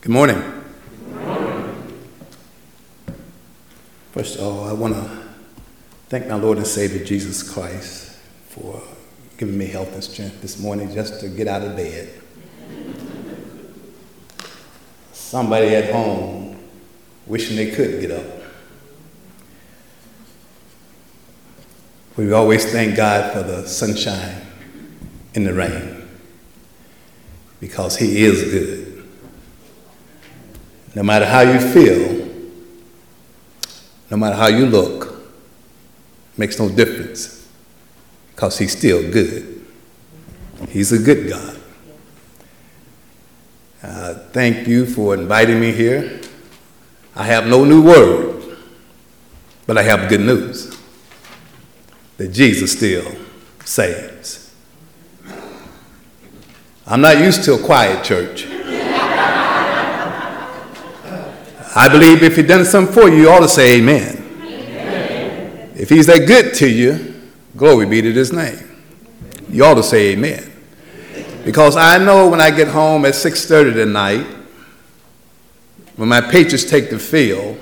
Good morning. First of all, I want to thank my Lord and Savior Jesus Christ for giving me health and strength this morning just to get out of bed. Somebody at home wishing they could get up. We always thank God for the sunshine and the rain because He is good. No matter how you feel, no matter how you look, makes no difference because He's still good. He's a good God. Thank you for inviting me here. I have no new word, but I have good news that Jesus still saves. I'm not used to a quiet church. I believe if He's done something for you, you ought to say amen. Amen. If He's that good to you, glory be to His name. You ought to say amen. Because I know when I get home at 6:30 tonight, when my Patriots take the field,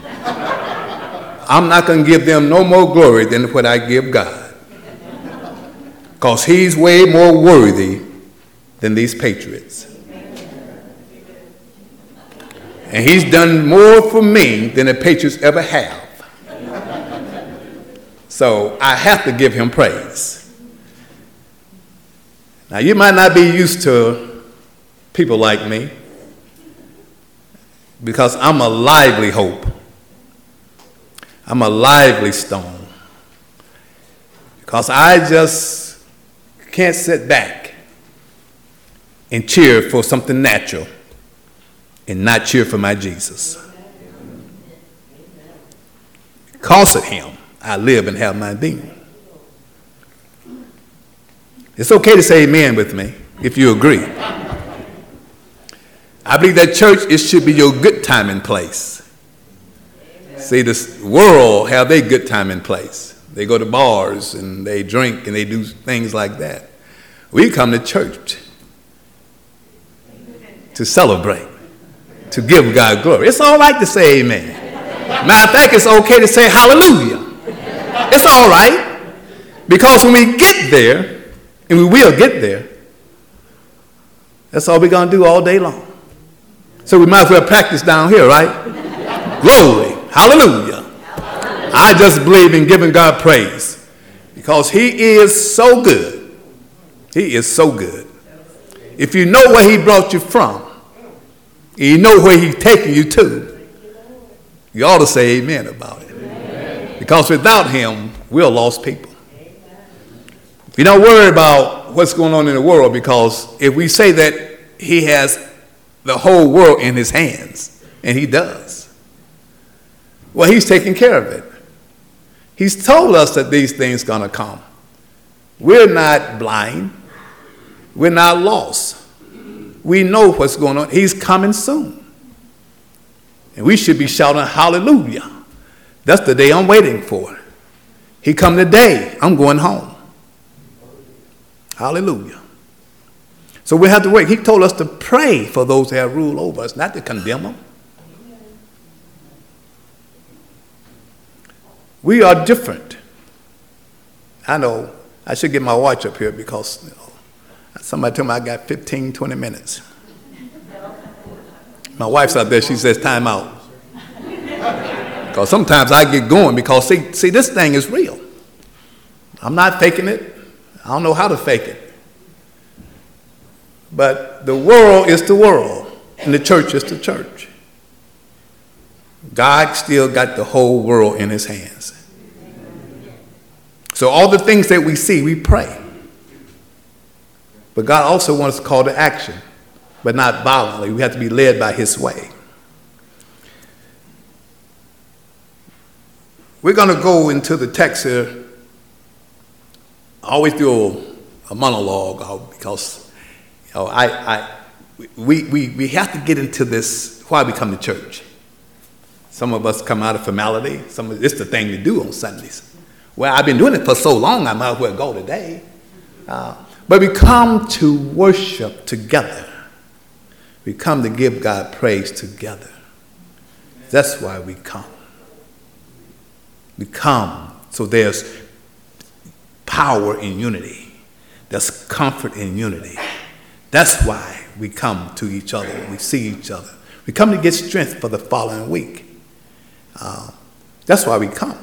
I'm not going to give them no more glory than what I give God. Because He's way more worthy than these Patriots. And He's done more for me than the Patriots ever have. So I have to give Him praise. Now you might not be used to people like me because I'm a lively hope. I'm a lively stone. Because I just can't sit back and cheer for something natural and not cheer for my Jesus. Because of Him, I live and have my being. It's okay to say amen with me if you agree. I believe that church, it should be your good time and place. See, this world have their good time and place. They go to bars and they drink and they do things like that. We come to church to celebrate, to give God glory. It's all right to say amen. Matter of fact, it's okay to say hallelujah. It's all right. Because when we get there, and we will get there, that's all we're going to do all day long. So we might as well practice down here, right? Glory. Hallelujah. I just believe in giving God praise because He is so good. He is so good. If you know where He brought you from, and you know where He's taking you to, you ought to say amen about it. Amen. Because without Him, we're lost people. We don't worry about what's going on in the world because if we say that He has the whole world in His hands, and He does, well, He's taking care of it. He's told us that these things are going to come. We're not blind. We're not lost. We know what's going on. He's coming soon. And we should be shouting hallelujah. That's the day I'm waiting for. He come today. I'm going home. Hallelujah. So we have to wait. He told us to pray for those that have rule over us, not to condemn them. We are different. I know. I should get my watch up here because somebody told me I got 15, 20 minutes. My wife's out there. She says, time out. Because sometimes I get going because, see, this thing is real. I'm not faking it. I don't know how to fake it. But the world is the world, and the church is the church. God still got the whole world in His hands. So all the things that we see, we pray. But God also wants us to call to action, but not violently. We have to be led by His way. We're going to go into the text here. I always do a monologue because we have to get into this, why we come to church. Some of us come out of formality. It's the thing to do on Sundays. Well, I've been doing it for so long, I might as well go today. But we come to worship together. We come to give God praise together. That's why we come. We come so there's power in unity. There's comfort in unity. That's why we come to each other. We see each other. We come to get strength for the following week. That's why we come.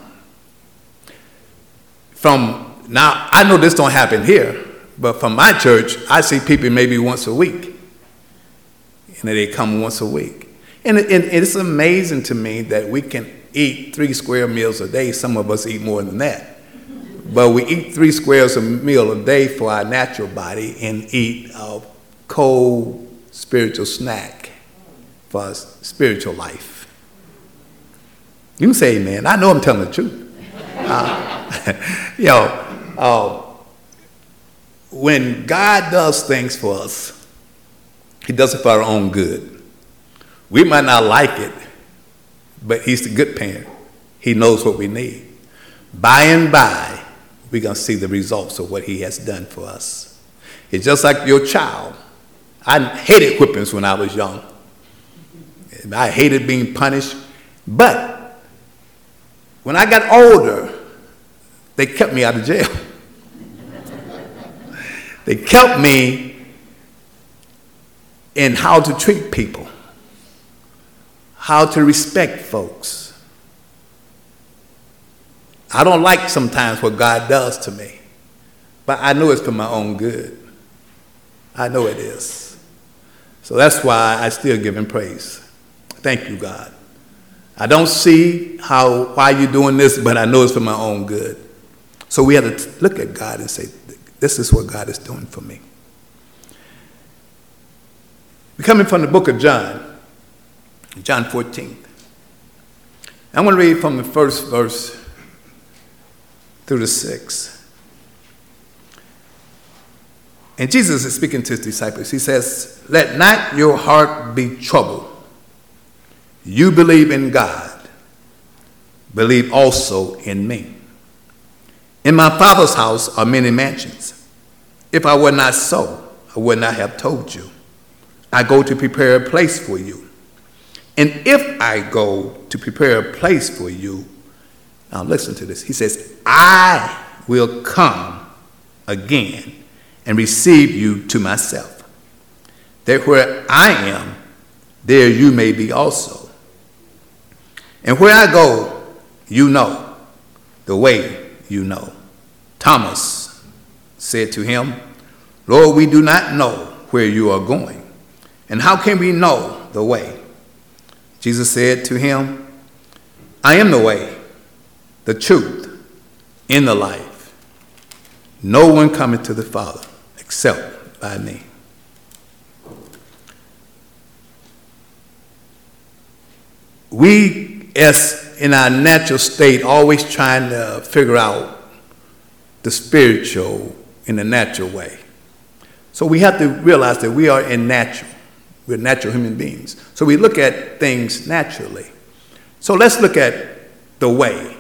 Now, I know this don't happen here, but from my church, I see people maybe once a week. And they come once a week. And it's amazing to me that we can eat 3 square meals a day. Some of us eat more than that. But we eat 3 squares a meal a day for our natural body and eat a cold spiritual snack for our spiritual life. You can say amen. I know I'm telling the truth. When God does things for us, he does it for our own good. We might not like it, but he's the good parent. He knows what we need. By and by, we're going to see the results of what he has done for us. It's just like your child. I hated whippings when I was young. I hated being punished. But when I got older, they kept me out of jail. They kept me in how to treat people, how to respect folks. I don't like sometimes what God does to me, but I know it's for my own good. I know it is. So that's why I still give him praise. Thank you, God. I don't see why you're doing this, but I know it's for my own good. So we have to look at God and say, this is what God is doing for me. We're coming from the book of John, John 14. I'm going to read from the first verse through the 6th. And Jesus is speaking to his disciples. He says, let not your heart be troubled. You believe in God. Believe also in me. In my Father's house are many mansions. If I were not so, I would not have told you. I go to prepare a place for you. And if I go to prepare a place for you, now listen to this. He says, I will come again and receive you to myself, that where I am, there you may be also. And where I go, you know, the way you know. Thomas said to him, Lord, we do not know where you are going, and how can we know the way? Jesus said to him, I am the way, the truth, and the life. No one cometh to the Father except by me. We, as in our natural state, always trying to figure out the spiritual in the natural way. So we have to realize that we are we're natural human beings. So we look at things naturally. So let's look at the way.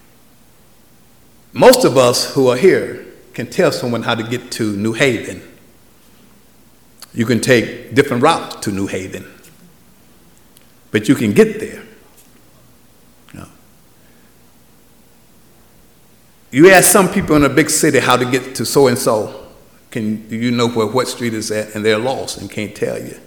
Most of us who are here can tell someone how to get to New Haven. You can take different routes to New Haven, but you can get there. You ask some people in a big city how to get to so-and-so. Do you know where what street is at? And they're lost and can't tell you.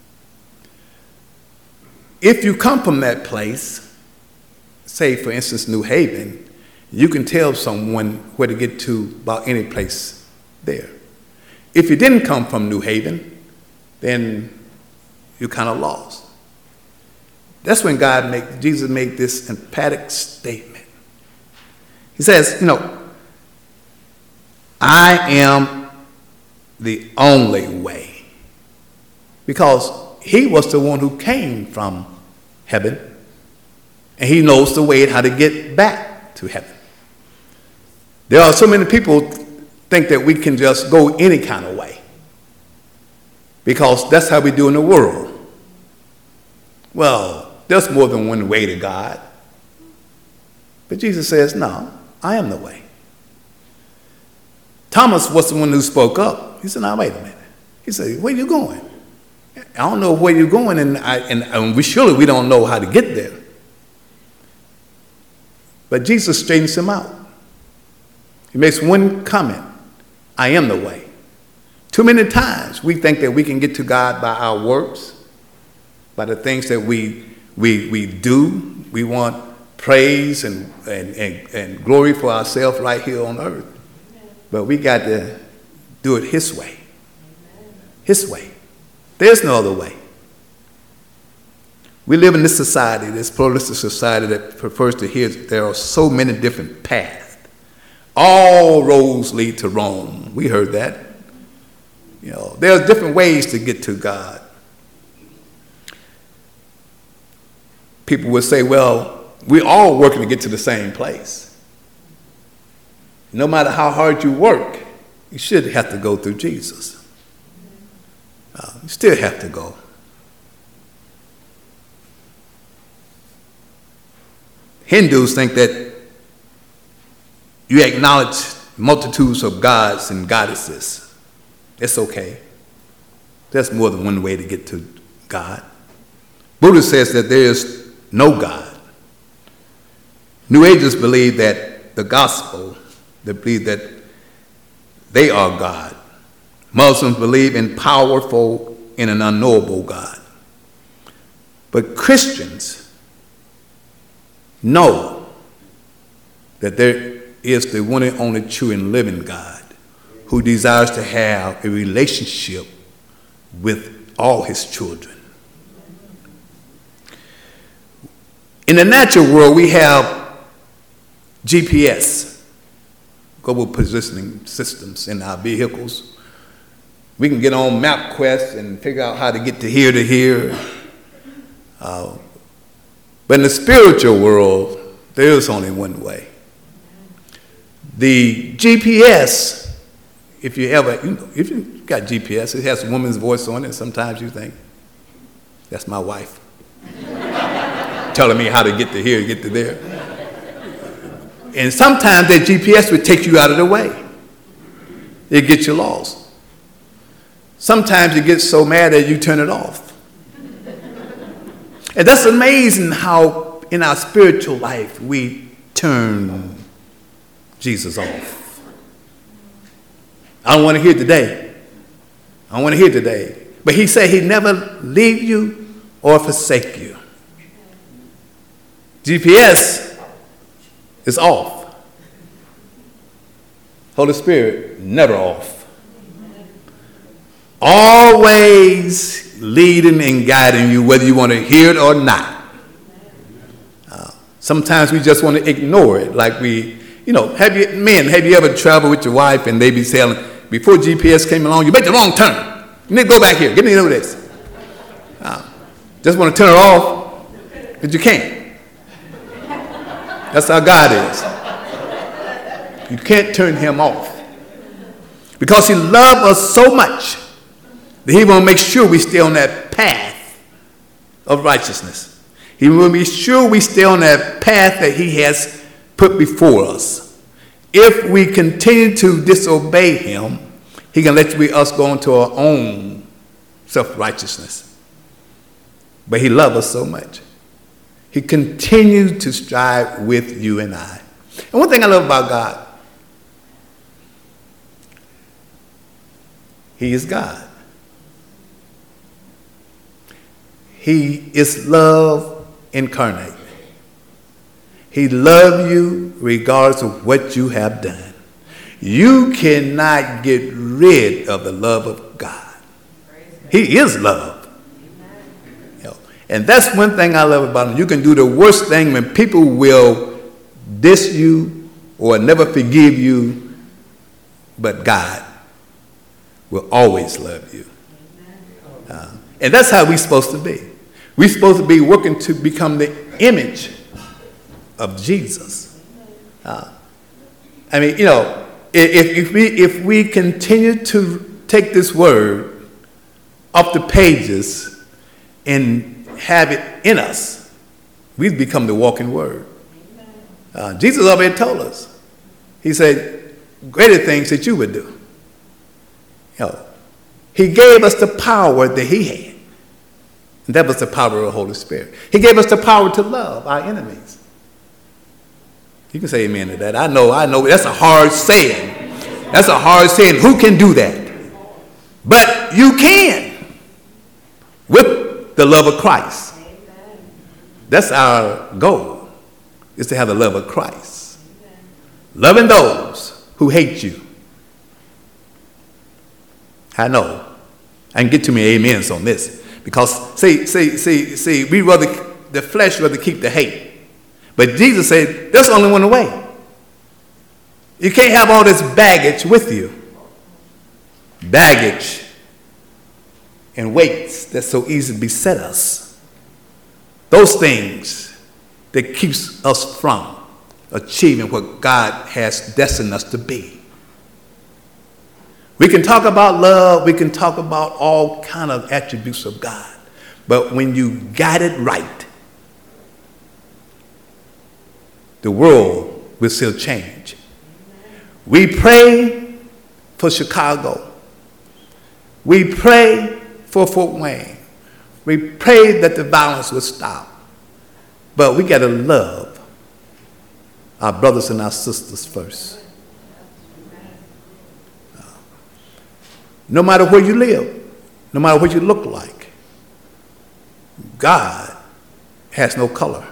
If you come from that place, say for instance New Haven, you can tell someone where to get to about any place there. If you didn't come from New Haven, then you're kind of lost. That's when Jesus made this emphatic statement. He says, I am the only way. Because he was the one who came from heaven, and he knows the way how to get back to heaven. There are so many people think that we can just go any kind of way, because that's how we do in the world. Well, there's more than one way to God. But Jesus says, no, I am the way. Thomas was the one who spoke up. He said, now, wait a minute. He said, where are you going? I don't know where you're going, and we don't know how to get there. But Jesus straightens him out. He makes one comment: I am the way. Too many times we think that we can get to God by our works, by the things that we do. We want praise and glory for ourselves right here on earth. But we got to do it his way. His way. There's no other way. We live in this society, this pluralistic society that prefers to hear that there are so many different paths. All roads lead to Rome. We heard that. You know, there's different ways to get to God. People would say, well, we're all working to get to the same place. No matter how hard you work, you should have to go through Jesus. You still have to go. Hindus think that you acknowledge multitudes of gods and goddesses. It's okay. There's more than one way to get to God. Buddha says that there is no God. New Agers believe that the gospel, they believe that they are God. Muslims believe in powerful and an unknowable God. But Christians know that there is the one and only true and living God who desires to have a relationship with all his children. In the natural world, we have GPS, global positioning systems in our vehicles. We can get on MapQuest and figure out how to get to here. But in the spiritual world, there is only one way. The GPS, if you got GPS, it has a woman's voice on it. Sometimes you think, that's my wife, telling me how to get to here, get to there. And sometimes that GPS would take you out of the way. It gets you lost. Sometimes you get so mad that you turn it off. And that's amazing how in our spiritual life we turn Jesus off. I don't want to hear today. I don't want to hear today. But he said he'd never leave you or forsake you. GPS is off. Holy Spirit, never off. Always leading and guiding you, whether you want to hear it or not. Sometimes we just want to ignore it. Like have you ever traveled with your wife and they be saying, before GPS came along, you made the wrong turn. You need to go back here. Get me to this. Just want to turn it off, but you can't. That's how God is. You can't turn him off. Because he loved us so much that he will make sure we stay on that path of righteousness. He will be sure we stay on that path that he has put before us. If we continue to disobey him, he can let us go into our own self-righteousness. But he loves us so much. He continues to strive with you and I. And one thing I love about God, he is God. He is love incarnate. He loves you regardless of what you have done. You cannot get rid of the love of God. He is love. And that's one thing I love about him. You can do the worst thing when people will diss you or never forgive you, but God will always love you. And that's how we're supposed to be. We're supposed to be working to become the image of Jesus. If we continue to take this word off the pages and have it in us, we become the walking word. Jesus already told us. He said, greater things that you would do. He gave us the power that he had. That was the power of the Holy Spirit. He gave us the power to love our enemies. You can say amen to that. I know. That's a hard saying. That's a hard saying. Who can do that? But you can with the love of Christ. That's our goal, is to have the love of Christ. Loving those who hate you. I know. I can get too many amens on this. Because, see, we rather, the flesh rather keep the hate. But Jesus said, there's only one way. You can't have all this baggage with you. Baggage and weights that so easily beset us. Those things that keeps us from achieving what God has destined us to be. We can talk about love, we can talk about all kind of attributes of God. But when you got it right, the world will still change. We pray for Chicago. We pray for Fort Wayne. We pray that the violence will stop. But we got to love our brothers and our sisters first. No matter where you live, no matter what you look like, God has no color.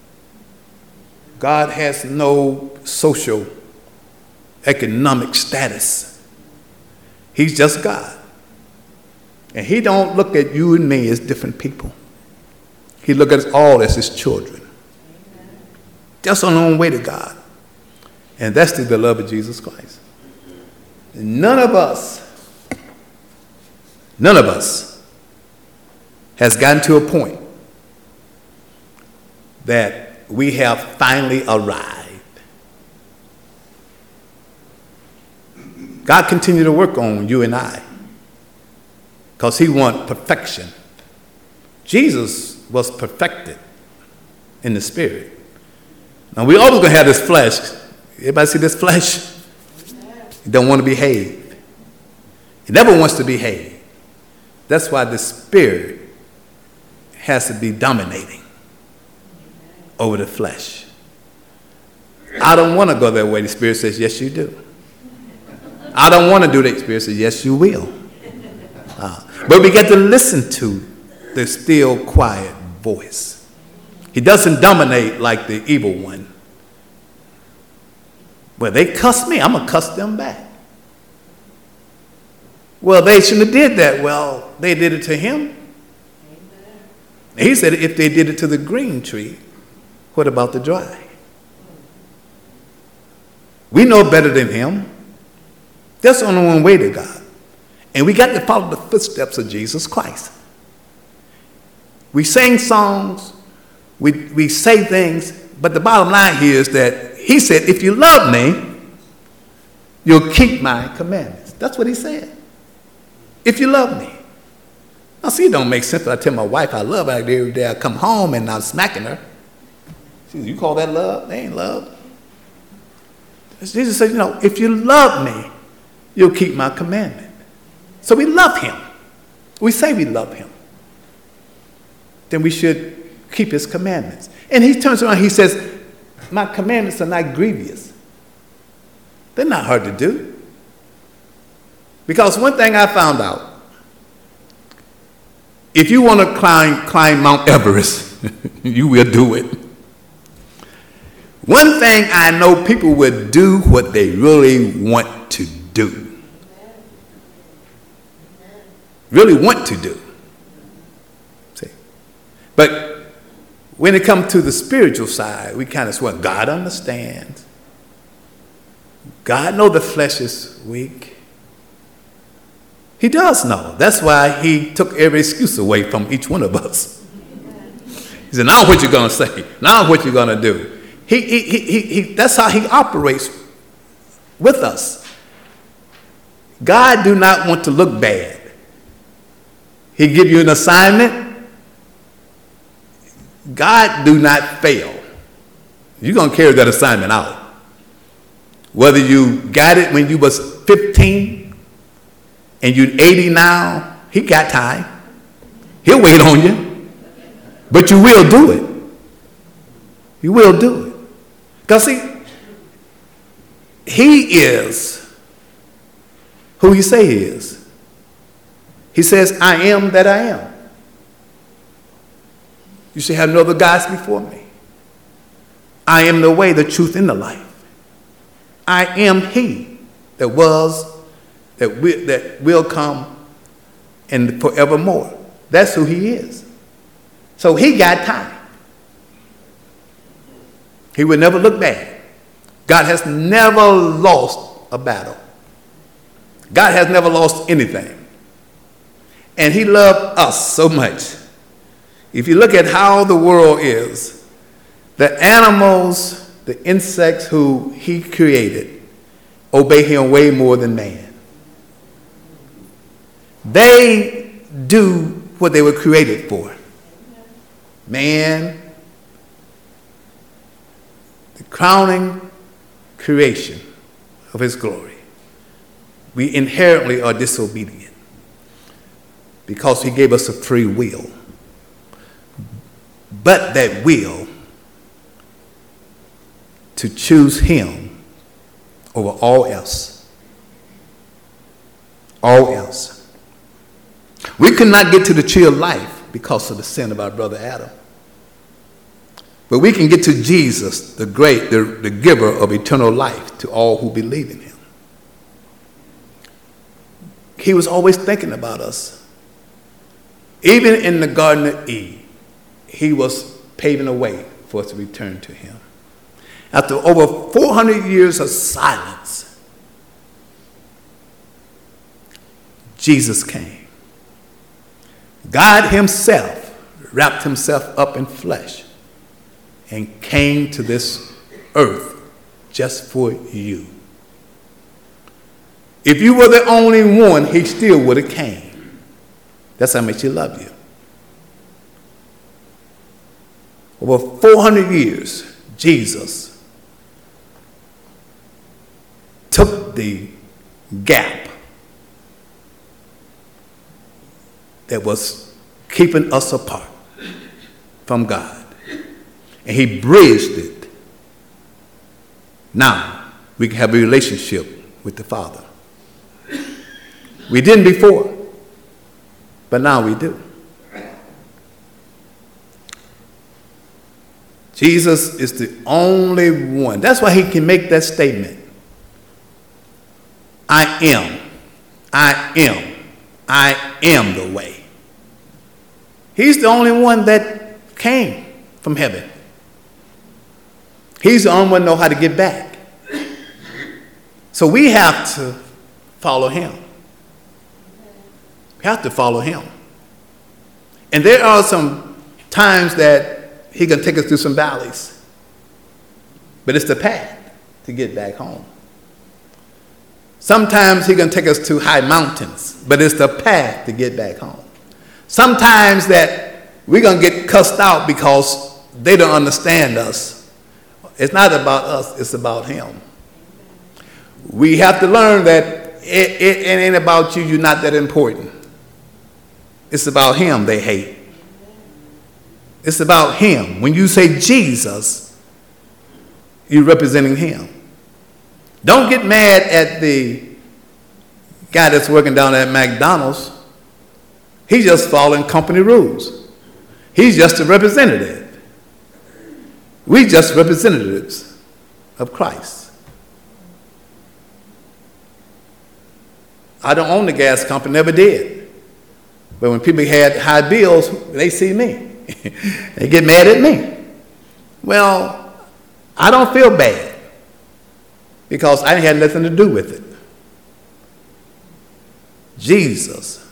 God has no social, economic status. He's just God. And he don't look at you and me as different people. He look at us all as his children. That's on our own way to God. And that's through the love of Jesus Christ. None of us has gotten to a point that we have finally arrived. God continued to work on you and I because he wants perfection. Jesus was perfected in the spirit. Now we always going to have this flesh. Everybody see this flesh? It don't want to behave. It never wants to behave. That's why the spirit has to be dominating over the flesh. I don't want to go that way. The spirit says, yes, you do. I don't want to do that. The spirit says, yes, you will. But we get to listen to the still, quiet voice. He doesn't dominate like the evil one. Well, they cuss me, I'm going to cuss them back. Well, they shouldn't have did that. Well, they did it to him. He said if they did it to the green tree, what about the dry? We know better than him. That's the only one way to God. And we got to follow the footsteps of Jesus Christ. We sing songs, we say things, but the bottom line here is that he said, if you love me, you'll keep my commandments. That's what he said. If you love me. Now, see, it don't make sense when I tell my wife I love her every day. I come home and I'm smacking her. She says, you call that love? That ain't love. Jesus said, if you love me, you'll keep my commandment. So we love him. We say we love him. Then we should keep his commandments. And he turns around, he says, my commandments are not grievous. They're not hard to do. Because one thing I found out, if you want to climb Mount Everest, you will do it. One thing I know, people will do what they really want to do. Really want to do. See? But when it comes to the spiritual side, we kind of swear, God understands. God knows the flesh is weak. He does know. That's why he took every excuse away from each one of us. He said, now what you're going to say? Now what you're going to do? That's how he operates with us. God do not want to look bad. He give you an assignment. God do not fail. You're going to carry that assignment out. Whether you got it when you was 15 and you're 80 now, he got time. He'll wait on you. But you will do it. You will do it. Because see, he is who he say he is. He says, I am that I am. You should have no other gods before me. I am the way, the truth, and the life. I am he that was, that will come, and forevermore. That's who he is. So he got time. He would never look back. God has never lost a battle. God has never lost anything. And he loved us so much. If you look at how the world is, the animals, the insects who he created, obey him way more than man. They do what they were created for. Man, the crowning creation of his glory. We inherently are disobedient because he gave us a free will. But that will to choose him over all else. All else. We could not get to the tree of life because of the sin of our brother Adam. But we can get to Jesus, the great, the giver of eternal life to all who believe in him. He was always thinking about us. Even in the Garden of Eden, he was paving a way for us to return to him. After over 400 years of silence, Jesus came. God himself wrapped himself up in flesh and came to this earth just for you. If you were the only one, he still would have came. That's how much he loved you. Over 400 years, Jesus took the gap that was keeping us apart from God, and he bridged it. Now we can have a relationship with the Father. We didn't before, but now we do. Jesus is the only one. That's why he can make that statement. I am the way. He's the only one that came from heaven. He's the only one that knows how to get back. So we have to follow him. We have to follow him. And there are some times that he can take us through some valleys. But it's the path to get back home. Sometimes he can take us to high mountains, but it's the path to get back home. Sometimes that we're going to get cussed out because they don't understand us. It's not about us, it's about him. We have to learn that it ain't about you, you're not that important. It's about him they hate. It's about him. When you say Jesus, you're representing him. Don't get mad at the guy that's working down at McDonald's. He's just following company rules. He's just a representative. We just representatives of Christ. I don't own the gas company, never did. But when people had high bills, they see me. They get mad at me. Well, I don't feel bad because I had nothing to do with it. Jesus,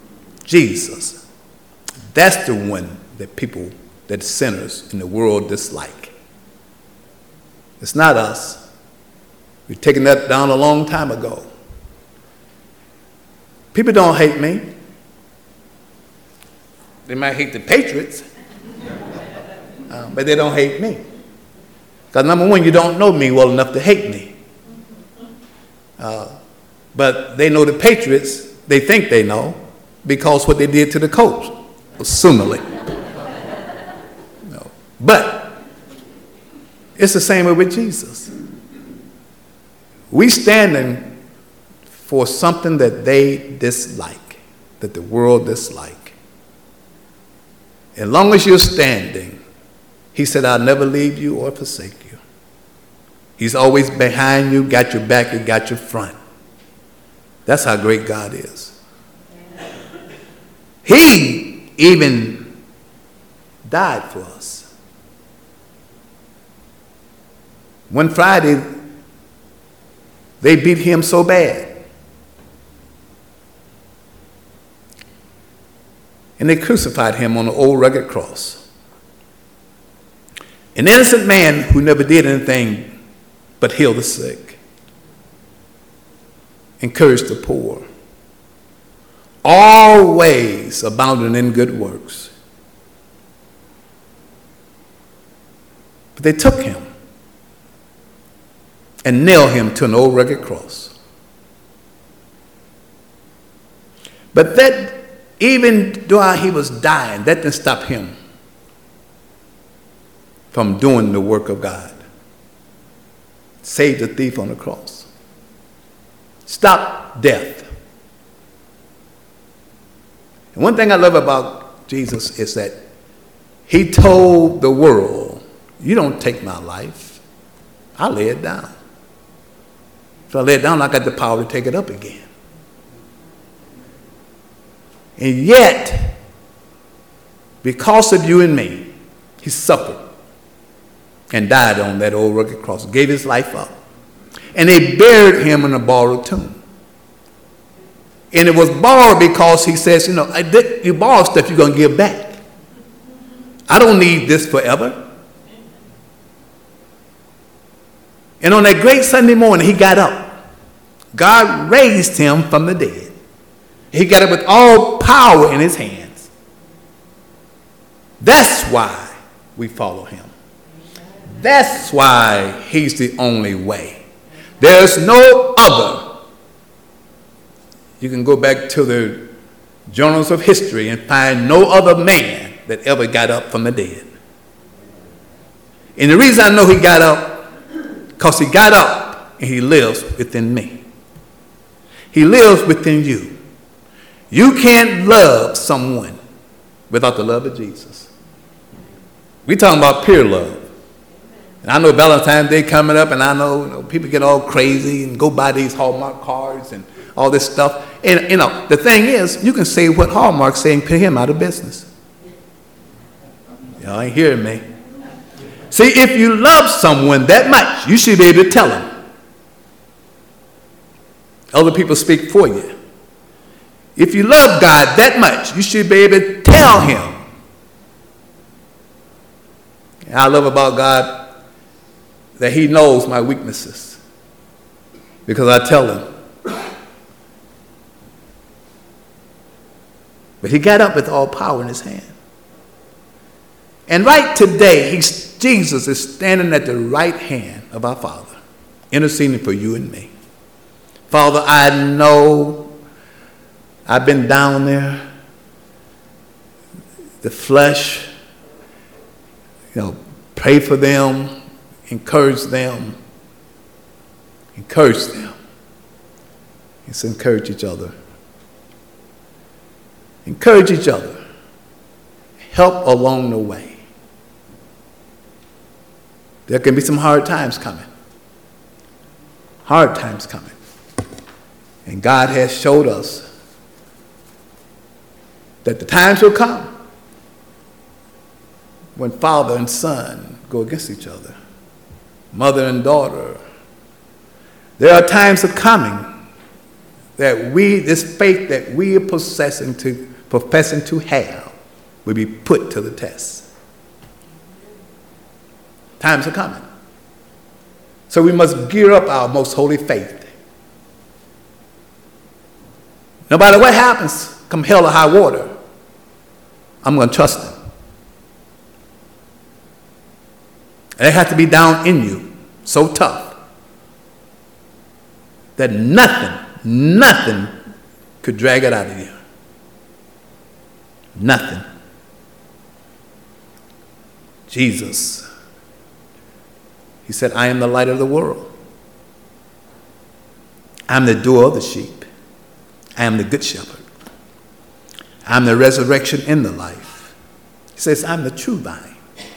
that's the one that people, that sinners in the world dislike. It's not us. We've taken that down a long time ago. People don't hate me. They might hate the Patriots, but they don't hate me. Because number one, you don't know me well enough to hate me. But they know the Patriots, they think they know, because what they did to the coach, assumingly. But it's the same way with Jesus. We standing for something that they dislike, that the world dislike. As long as you're standing, he said, I'll never leave you or forsake you. He's always behind you, got your back, and got your front. That's how great God is. He even died for us. One Friday, they beat him so bad. And they crucified him on an old rugged cross. An innocent man who never did anything but heal the sick, encourage the poor, always abounding in good works. But they took him and nailed him to an old rugged cross. But that, even though he was dying, that didn't stop him from doing the work of God. Saved the thief on the cross. Stop death. And one thing I love about Jesus is that he told the world, you don't take my life. I lay it down. If I lay it down, I got the power to take it up again. And yet, because of you and me, he suffered and died on that old rugged cross, gave his life up. And they buried him in a borrowed tomb. And it was borrowed because he says, you borrow stuff you're going to give back. I don't need this forever. And on that great Sunday morning, he got up. God raised him from the dead. He got up with all power in his hands. That's why we follow him. That's why he's the only way. There's no other. You can go back to the journals of history and find no other man that ever got up from the dead. And the reason I know he got up, because he got up and he lives within me. He lives within you. You can't love someone without the love of Jesus. We're talking about pure love. And I know Valentine's Day coming up, and I know, people get all crazy and go buy these Hallmark cards and all this stuff. And, the thing is, you can say what Hallmark's saying, put him out of business. Y'all ain't hearing me. See, if you love someone that much, you should be able to tell them. Other people speak for you. If you love God that much, you should be able to tell him. And I love about God that he knows my weaknesses because I tell him. But he got up with all power in his hand. And right today, Jesus is standing at the right hand of our Father, interceding for you and me. Father, I know I've been down there. The flesh, pray for them. Encourage them. Encourage them. Let's encourage each other. Encourage each other. Help along the way. There can be some hard times coming. Hard times coming. And God has showed us that the times will come when father and son go against each other. Mother and daughter. There are times of coming that this faith that we are professing to have will be put to the test. Times are coming. So we must gear up our most holy faith. No matter what happens, come hell or high water, I'm going to trust him. And it has to be down in you, so tough, that nothing could drag it out of you. Nothing. Jesus, he said, I am the light of the world. I'm the door of the sheep. I am the good shepherd. I'm the resurrection and the life. He says, I'm the true vine.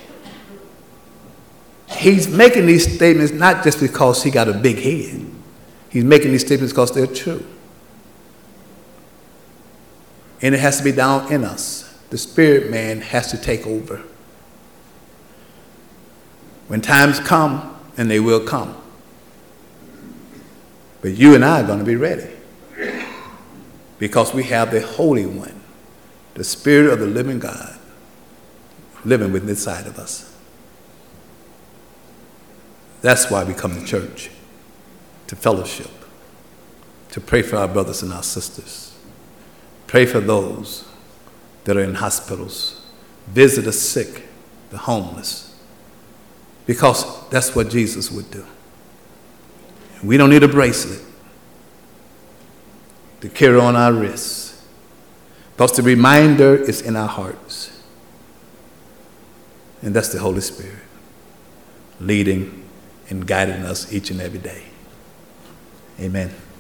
He's making these statements not just because he got a big head. He's making these statements because they're true. And it has to be down in us. The spirit man has to take over. When times come, and they will come. But you and I are going to be ready. Because we have the Holy One, the Spirit of the living God, living within inside of us. That's why we come to church, to fellowship, to pray for our brothers and our sisters, pray for those that are in hospitals, visit the sick, the homeless, because that's what Jesus would do. We don't need a bracelet to carry on our wrists, because the reminder is in our hearts. And that's the Holy Spirit leading and guiding us each and every day. Amen.